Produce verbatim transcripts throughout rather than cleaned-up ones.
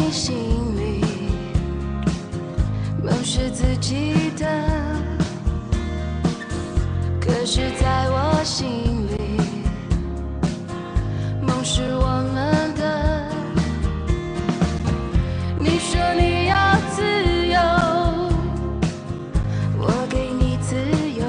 你心里，梦是自己的，可是在我心里，梦是我们的。你说你要自由，我给你自由。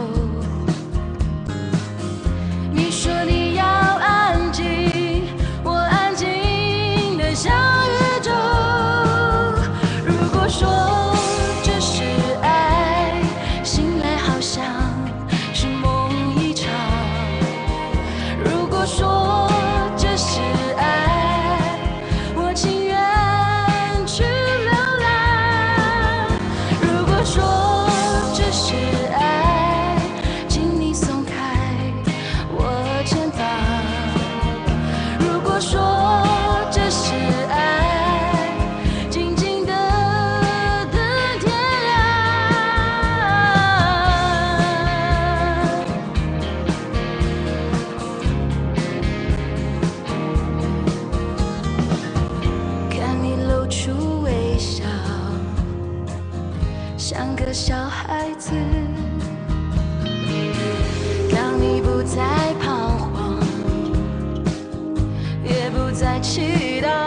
你说你要安静，我安静的像宇宙。如果说这是爱，醒来好像是梦一场。如果说这是爱，我情愿去流浪。如果说这是爱，请你松开我肩膀。如果说这是爱，静静地等天亮。看你露出微笑，像个小孩子。当你不再彷徨，也不再祈祷，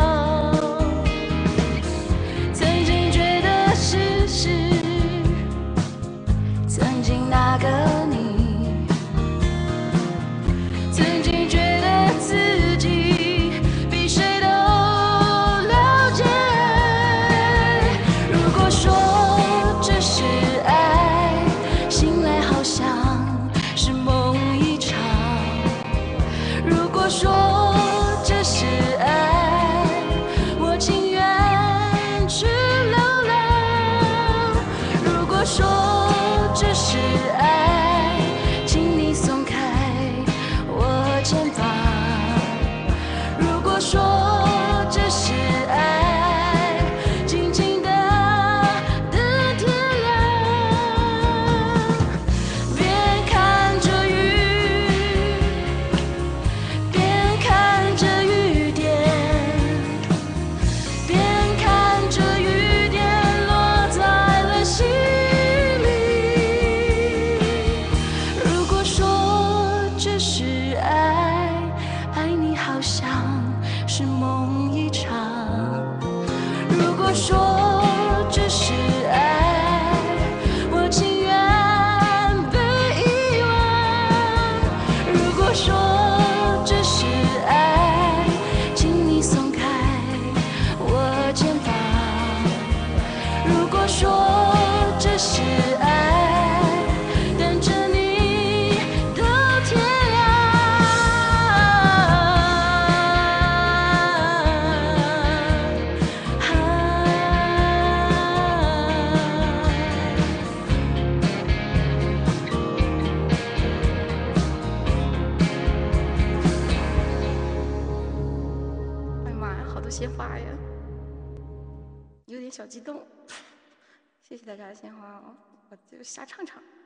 曾经觉得事实，曾经那个你，曾经觉得自己比谁都了解。如果说这是爱，醒来好像是梦一场。如果说这是爱，我情愿去流浪。如果说这是爱，请你松开我肩膀。如果说这是爱，静静地等天亮。边看着雨，边看着雨点，边看着雨点落在了心里。如果说这是爱，爱你好像是梦一场。如果说这是爱，我情愿被遗忘。如果说这是爱，请你松开我肩膀。如果说这是爱，等着你到天哎呀妈呀，好多鲜花呀，有点小激动。谢谢大家的鲜花哦，我就瞎唱唱。